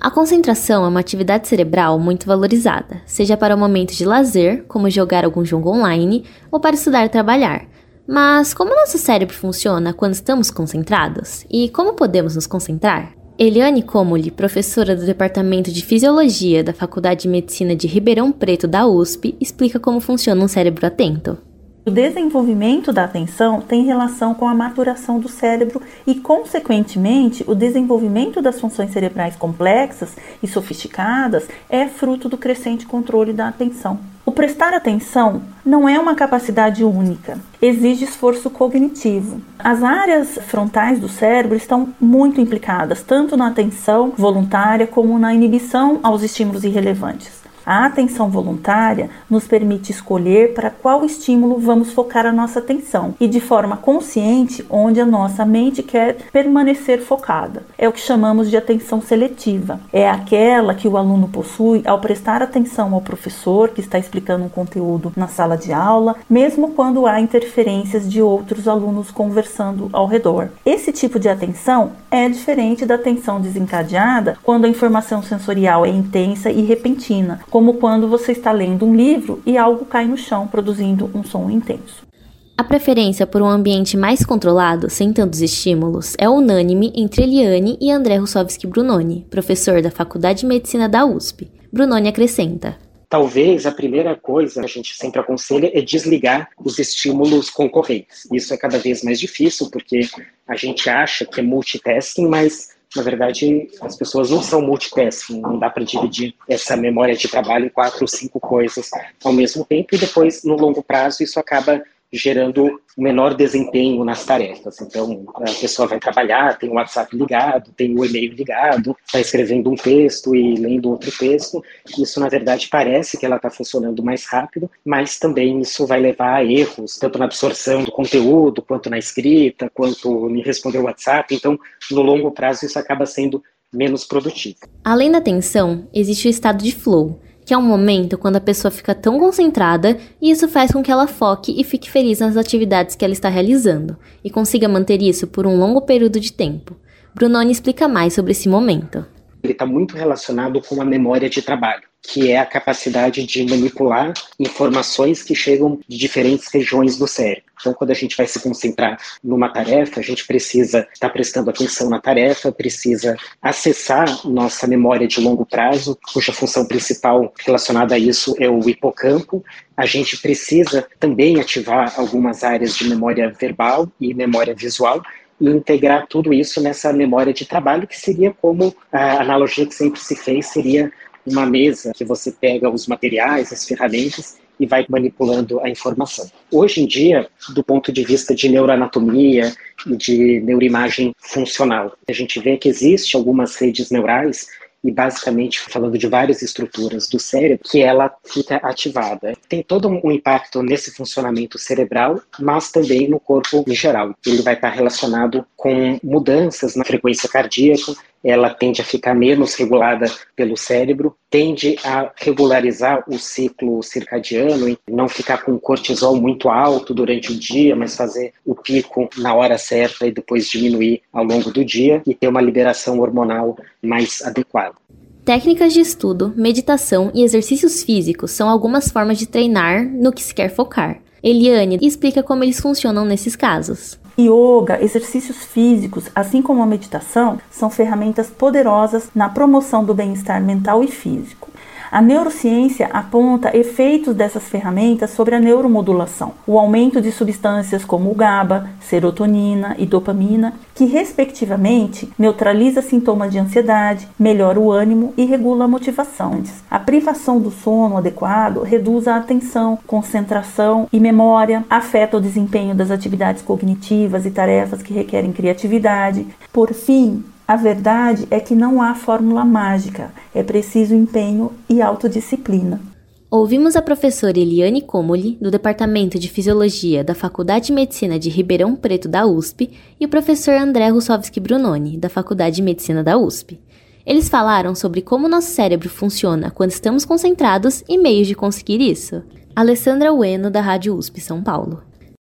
A concentração é uma atividade cerebral muito valorizada, seja para o momento de lazer, como jogar algum jogo online, ou para estudar e trabalhar. Mas como nosso cérebro funciona quando estamos concentrados? E como podemos nos concentrar? Eliane Comoli, professora do Departamento de Fisiologia da Faculdade de Medicina de Ribeirão Preto da USP, explica como funciona um cérebro atento. O desenvolvimento da atenção tem relação com a maturação do cérebro e, consequentemente, o desenvolvimento das funções cerebrais complexas e sofisticadas é fruto do crescente controle da atenção. O prestar atenção não é uma capacidade única, exige esforço cognitivo. As áreas frontais do cérebro estão muito implicadas, tanto na atenção voluntária como na inibição aos estímulos irrelevantes. A atenção voluntária nos permite escolher para qual estímulo vamos focar a nossa atenção e de forma consciente onde a nossa mente quer permanecer focada. É o que chamamos de atenção seletiva. É aquela que o aluno possui ao prestar atenção ao professor que está explicando um conteúdo na sala de aula, mesmo quando há interferências de outros alunos conversando ao redor. Esse tipo de atenção é diferente da atenção desencadeada quando a informação sensorial é intensa e repentina, como quando você está lendo um livro e algo cai no chão, produzindo um som intenso. A preferência por um ambiente mais controlado, sem tantos estímulos, é unânime entre Eliane e André Russovski Brunoni, professor da Faculdade de Medicina da USP. Brunoni acrescenta: Talvez a primeira coisa que a gente sempre aconselha é desligar os estímulos concorrentes. Isso é cada vez mais difícil, porque a gente acha que é multitasking, mas na verdade, as pessoas não são multitasking, não dá para dividir essa memória de trabalho em 4 ou 5 coisas ao mesmo tempo e depois, no longo prazo, isso acaba gerando um menor desempenho nas tarefas. Então, a pessoa vai trabalhar, tem o WhatsApp ligado, tem o e-mail ligado, está escrevendo um texto e lendo outro texto. Isso, na verdade, parece que ela está funcionando mais rápido, mas também isso vai levar a erros, tanto na absorção do conteúdo, quanto na escrita, quanto em responder o WhatsApp. Então, no longo prazo, isso acaba sendo menos produtivo. Além da atenção, existe o estado de flow, que é um momento quando a pessoa fica tão concentrada e isso faz com que ela foque e fique feliz nas atividades que ela está realizando e consiga manter isso por um longo período de tempo. Brunoni explica mais sobre esse momento. Ele está muito relacionado com a memória de trabalho, que é a capacidade de manipular informações que chegam de diferentes regiões do cérebro. Então, quando a gente vai se concentrar numa tarefa, a gente precisa estar prestando atenção na tarefa, precisa acessar nossa memória de longo prazo, cuja função principal relacionada a isso é o hipocampo. A gente precisa também ativar algumas áreas de memória verbal e memória visual, e integrar tudo isso nessa memória de trabalho, que seria como a analogia que sempre se fez, seria uma mesa que você pega os materiais, as ferramentas e vai manipulando a informação. Hoje em dia, do ponto de vista de neuroanatomia e de neuroimagem funcional, a gente vê que existe algumas redes neurais e basicamente falando de várias estruturas do cérebro, que ela fica ativada. Tem todo um impacto nesse funcionamento cerebral, mas também no corpo em geral. Ele vai estar relacionado com mudanças na frequência cardíaca, ela tende a ficar menos regulada pelo cérebro, tende a regularizar o ciclo circadiano e não ficar com o cortisol muito alto durante o dia, mas fazer o pico na hora certa e depois diminuir ao longo do dia e ter uma liberação hormonal mais adequada. Técnicas de estudo, meditação e exercícios físicos são algumas formas de treinar no que se quer focar. Eliane explica como eles funcionam nesses casos. Yoga, exercícios físicos, assim como a meditação, são ferramentas poderosas na promoção do bem-estar mental e físico. A neurociência aponta efeitos dessas ferramentas sobre a neuromodulação, o aumento de substâncias como o GABA, serotonina e dopamina, que respectivamente neutraliza sintomas de ansiedade, melhora o ânimo e regula a motivação. A privação do sono adequado reduz a atenção, concentração e memória, afeta o desempenho das atividades cognitivas e tarefas que requerem criatividade. Por fim, a verdade é que não há fórmula mágica, é preciso empenho e autodisciplina. Ouvimos a professora Eliane Comoli, do Departamento de Fisiologia da Faculdade de Medicina de Ribeirão Preto da USP, e o professor André Russovski Brunoni, da Faculdade de Medicina da USP. Eles falaram sobre como nosso cérebro funciona quando estamos concentrados e meios de conseguir isso. Alessandra Ueno, da Rádio USP São Paulo.